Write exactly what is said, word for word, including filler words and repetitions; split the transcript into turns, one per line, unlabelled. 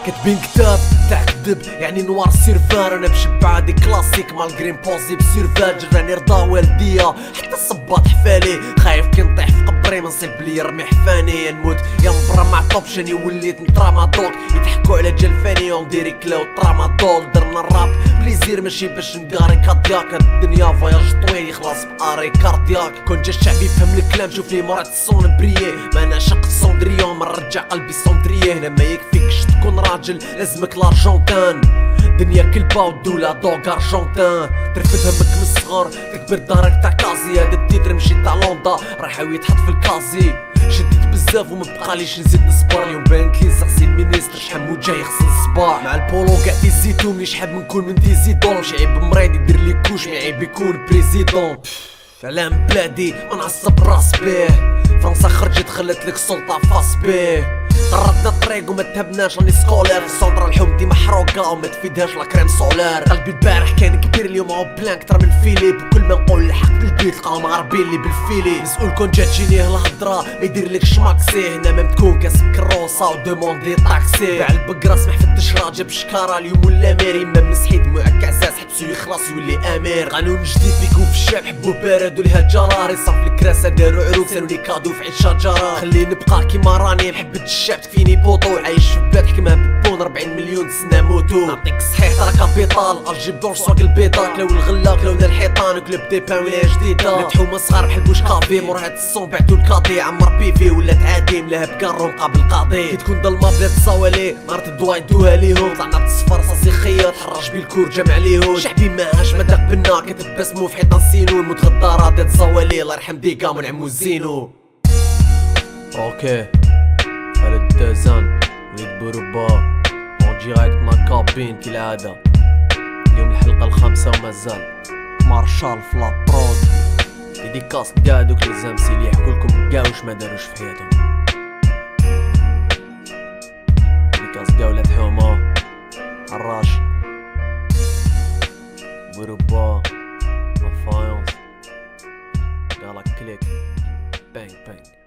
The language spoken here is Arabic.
كاتبين كتاب تاع كدب يعني نوار سيرفار. انا بشبع دي كلاسيك مال جرين بوزي بسيرفاج. راني رضا والديا حتى الصباط حفالي. خايف كي نطيح في قبري منصيب بلي يرمي حفاني. نموت يا مبرا مع طوبشني وليت نترامادول. يضحكوا على جلفاني ونديري كلاو ترامادول. درنا الراب بليزير ماشي باش نقاري كاردياك. الدنيا فواياج طويل يخلص باري كاردياك. كون جا الشعب يفهم الكلام شوفني مرات الصون بريي. ما نعشق السوندريون ما نرجع قلبي سوندريي. هنا ما يكفيكش تكون راجل لازمك لارجونتان. دنيا كلبا والدولة دوغ ارجونتان. ترفد همك من الصغر تكبر دارك تاع كازي. هذا التيتر مشي تاع لوندا راح يتحط في الكازي. شديت بزاف وما بقاليش نزيد نصبر. اليوم بانت لي سقسي المينيستر شحال مو جاي يغسل الصباح. مع البولو قاع تيزيتو ملي شحال نكون من ديزيدون. مش عيب مريض يدير لي كوش مي عيب يكون بريزيدون. علام بلادي ما نعصب راس بيه. فرنسا خرجت خلت لك السلطة فاس بيه. طردنا الطريق وما تهبناش راني سكولير. السونطرا الحومتي محروقة وما تفيدهاش لا كريم سولار. قلبي البارح كان كبير اليوم هو بلان كتر من فيليب. وكل ما نقول الحق البيت لقاو مغربين اللي بالفيلي. مسؤول كون جات جينيه الهضرة ما يدير لك شماكسي. هنا ما تكون كاس كروسا ودوموندي طاكسي. باع البقرة سمح في الدشرة جاب شكارة اليوم ولا ماري. ما مسحيد معك عزاز حبسو يخلص يولي امير. قانون جديد بيكون في الشعب حبو بارد وليها جراري. صف الكراسة دارو عروس سالو لي كادو في عيد شجرة. خليني نبقى كيما راني محبة الشعب تكفيني بوطو. عايش في بلاد حكمها بالبون ربعين مليون سنة موتو. نعطيك الصحيح ترى كابيطال اجيب دور سواق البيضاء. كلاو الغلا كلاونا الحيطان وكلب دي بان ولاية جديدة. نتحوما صغار بحال كافي مور هاد الصون بعتو الكاطي. عمر بيفي ولات عادي ملاها بكارو مقابل القاضي. كي تكون ضلمة بلاد الصوالي مرت الضوا يدوها ليهم. طلعنا بالصفر صاصي خياط حرج بالكور جمع ليهم. شعبي ماهاش مداق بنا كتب اسمو في حيطان سينو. المتغدى رادات صوالي الله يرحم ديكا من عمو زينو. اوكي خالد دازان وليد بوروبا اون ديريكت مع كابين كالعادة. اليوم الحلقة الخامسة ومازال مارشال فلا برود. ديديكاس كاع دوك لي زامسي لي يحكولكم كاع واش ما داروش في حياتهم. ديديكاس كاع ولاد حومة حراش بوروبا مافايونس. يلا كليك بانك بانك.